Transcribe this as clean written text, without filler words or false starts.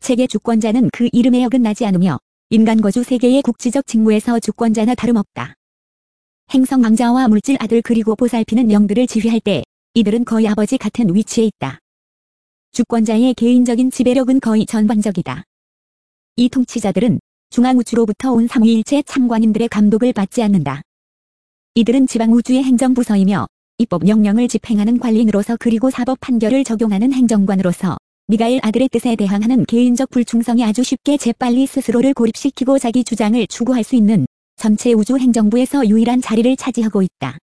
세계 주권자는 그 이름에 어긋나지 않으며 인간 거주 세계의 국지적 직무에서 주권자나 다름없다. 행성 왕자와 물질 아들 그리고 보살피는 영들을 지휘할 때 이들은 거의 아버지 같은 위치에 있다. 주권자의 개인적인 지배력은 거의 전방적이다. 이 통치자들은 중앙우주로부터 온 삼위일체 참관인들의 감독을 받지 않는다. 이들은 지방우주의 행정부서이며 입법 명령을 집행하는 관리인으로서 그리고 사법 판결을 적용하는 행정관으로서 미가엘 아들의 뜻에 대항하는 개인적 불충성이 아주 쉽게 재빨리 스스로를 고립시키고 자기 주장을 추구할 수 있는 전체 우주 행정부에서 유일한 자리를 차지하고 있다.